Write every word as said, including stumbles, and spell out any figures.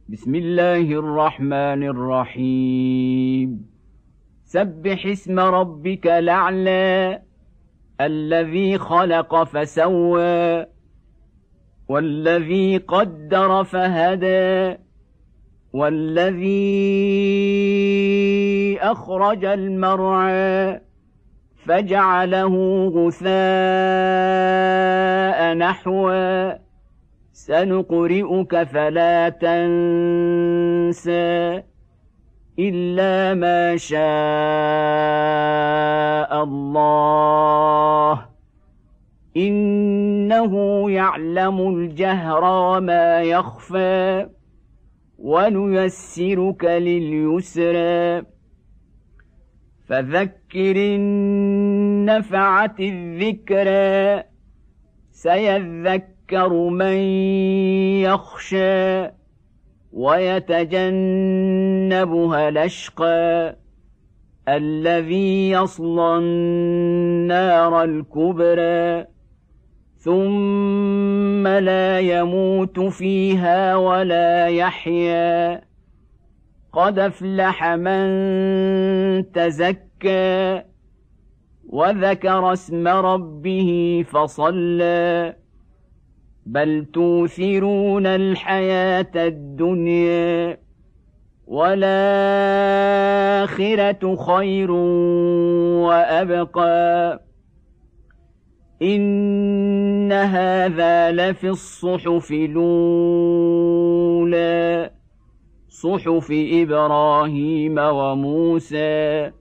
بسم الله الرحمن الرحيم سبح اسم ربك الأعلى الذي خلق فسوى والذي قدر فهدى والذي أخرج المرعى فجعله غثاء نحوا سنقرئك فلا تنسى إلا ما شاء الله إنه يعلم الجهر وما يخفى ونيسرك لليسرى فذكر إن نفعت الذكرى سيذكر من يخشى ويتجنبها الأشقى الذي يصلى النار الكبرى ثم لا يموت فيها ولا يحيا قد أفلح من تزكى وذكر اسم ربه فصلى بل توثرون الحياة الدنيا والآخرة خير وأبقى إن هذا لفي الصحف الأولى صحف إبراهيم وموسى